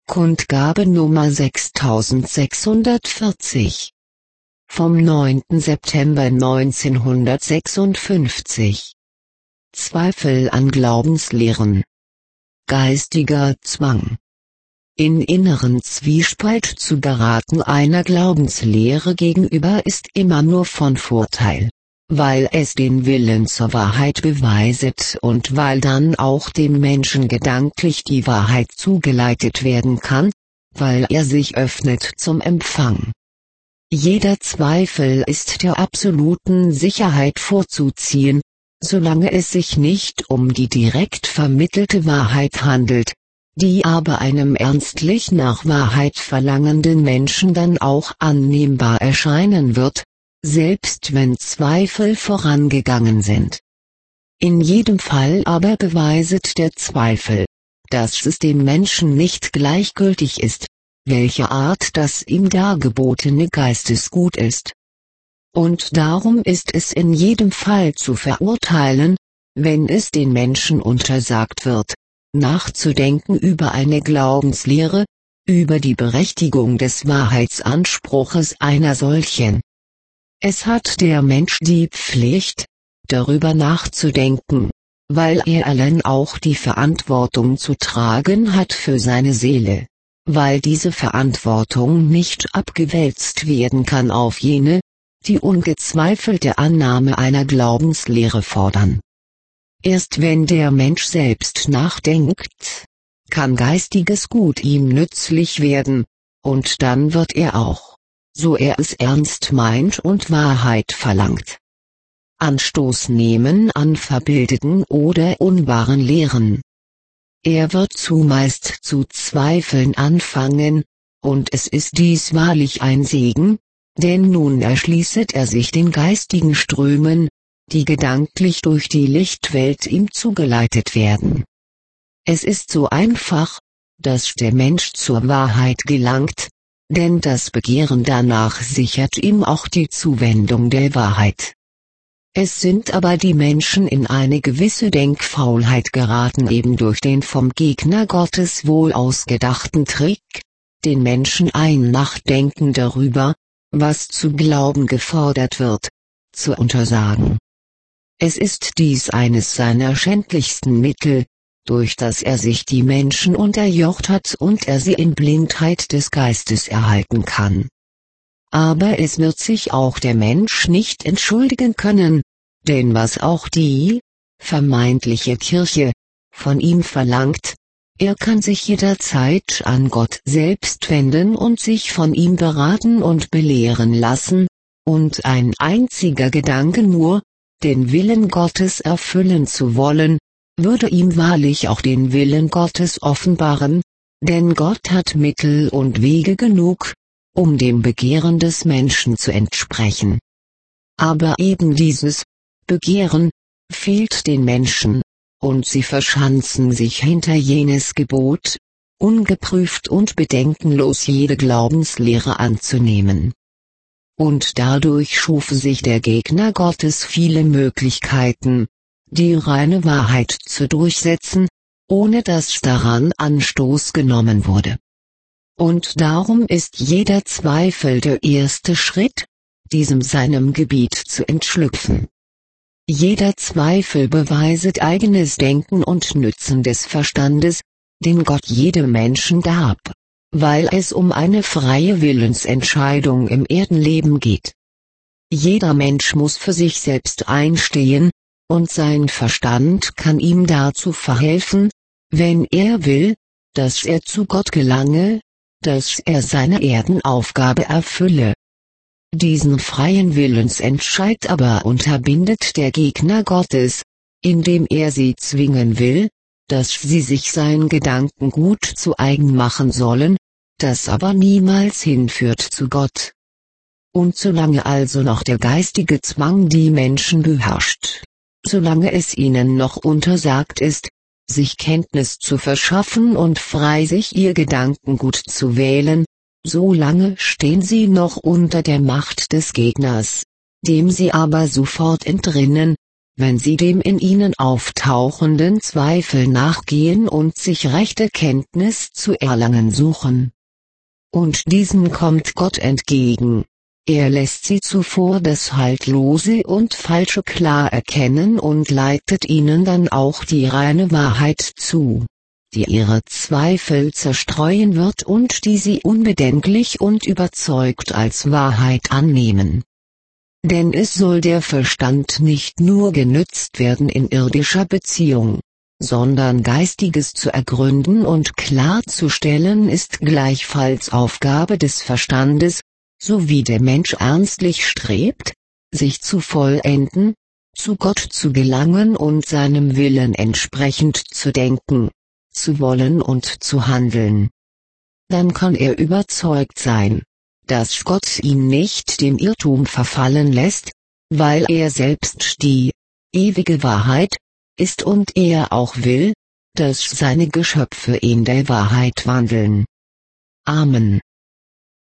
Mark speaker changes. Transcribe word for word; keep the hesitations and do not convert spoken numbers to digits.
Speaker 1: Kundgabe Nummer sechstausendsechshundertvierzig vom neunten September neunzehnhundertsechsundfünfzig. Zweifel an Glaubenslehren. Geistiger Zwang. In inneren Zwiespalt zu geraten einer Glaubenslehre gegenüber ist immer nur von Vorteil, weil es den Willen zur Wahrheit beweiset und weil dann auch dem Menschen gedanklich die Wahrheit zugeleitet werden kann, weil er sich öffnet zum Empfang. Jeder Zweifel ist der absoluten Sicherheit vorzuziehen, solange es sich nicht um die direkt vermittelte Wahrheit handelt, die aber einem ernstlich nach Wahrheit verlangenden Menschen dann auch annehmbar erscheinen wird, selbst wenn Zweifel vorangegangen sind. In jedem Fall aber beweiset der Zweifel, dass es dem Menschen nicht gleichgültig ist, welche Art das ihm dargebotene Geistesgut ist. Und darum ist es in jedem Fall zu verurteilen, wenn es den Menschen untersagt wird, nachzudenken über eine Glaubenslehre, über die Berechtigung des Wahrheitsanspruches einer solchen. Es hat der Mensch die Pflicht, darüber nachzudenken, weil er allen auch die Verantwortung zu tragen hat für seine Seele, weil diese Verantwortung nicht abgewälzt werden kann auf jene, die ungezweifelte Annahme einer Glaubenslehre fordern. Erst wenn der Mensch selbst nachdenkt, kann geistiges Gut ihm nützlich werden, und dann wird er auch, so er es ernst meint und Wahrheit verlangt, Anstoß nehmen an verbildeten oder unwahren Lehren. Er wird zumeist zu zweifeln anfangen, und es ist dies wahrlich ein Segen, denn nun erschließet er sich den geistigen Strömen, die gedanklich durch die Lichtwelt ihm zugeleitet werden. Es ist so einfach, dass der Mensch zur Wahrheit gelangt, denn das Begehren danach sichert ihm auch die Zuwendung der Wahrheit. Es sind aber die Menschen in eine gewisse Denkfaulheit geraten, eben durch den vom Gegner Gottes wohl ausgedachten Trick, den Menschen ein Nachdenken darüber, was zu glauben gefordert wird, zu untersagen. Es ist dies eines seiner schändlichsten Mittel, durch das er sich die Menschen unterjocht hat und er sie in Blindheit des Geistes erhalten kann. Aber es wird sich auch der Mensch nicht entschuldigen können, denn was auch die, vermeintliche Kirche, von ihm verlangt, er kann sich jederzeit an Gott selbst wenden und sich von ihm beraten und belehren lassen, und ein einziger Gedanke nur, den Willen Gottes erfüllen zu wollen, würde ihm wahrlich auch den Willen Gottes offenbaren, denn Gott hat Mittel und Wege genug, um dem Begehren des Menschen zu entsprechen. Aber eben dieses Begehren fehlt den Menschen, und sie verschanzen sich hinter jenes Gebot, ungeprüft und bedenkenlos jede Glaubenslehre anzunehmen. Und dadurch schuf sich der Gegner Gottes viele Möglichkeiten, die reine Wahrheit zu durchsetzen, ohne dass daran Anstoß genommen wurde. Und darum ist jeder Zweifel der erste Schritt, diesem seinem Gebiet zu entschlüpfen. Jeder Zweifel beweiset eigenes Denken und Nützen des Verstandes, den Gott jedem Menschen gab, weil es um eine freie Willensentscheidung im Erdenleben geht. Jeder Mensch muss für sich selbst einstehen, und sein Verstand kann ihm dazu verhelfen, wenn er will, dass er zu Gott gelange, dass er seine Erdenaufgabe erfülle. Diesen freien Willensentscheid aber unterbindet der Gegner Gottes, indem er sie zwingen will, dass sie sich sein Gedankengut zu eigen machen sollen, das aber niemals hinführt zu Gott. Und solange also noch der geistige Zwang die Menschen beherrscht, solange es ihnen noch untersagt ist, sich Kenntnis zu verschaffen und frei sich ihr Gedankengut zu wählen, solange stehen sie noch unter der Macht des Gegners, dem sie aber sofort entrinnen, wenn sie dem in ihnen auftauchenden Zweifel nachgehen und sich rechte Kenntnis zu erlangen suchen. Und diesem kommt Gott entgegen. Er lässt sie zuvor das Haltlose und Falsche klar erkennen und leitet ihnen dann auch die reine Wahrheit zu, die ihre Zweifel zerstreuen wird und die sie unbedenklich und überzeugt als Wahrheit annehmen. Denn es soll der Verstand nicht nur genützt werden in irdischer Beziehung, sondern Geistiges zu ergründen und klarzustellen ist gleichfalls Aufgabe des Verstandes, so wie der Mensch ernstlich strebt, sich zu vollenden, zu Gott zu gelangen und seinem Willen entsprechend zu denken, zu wollen und zu handeln. Dann kann er überzeugt sein, dass Gott ihn nicht dem Irrtum verfallen lässt, weil er selbst die ewige Wahrheit ist und er auch will, dass seine Geschöpfe in der Wahrheit wandeln. Amen.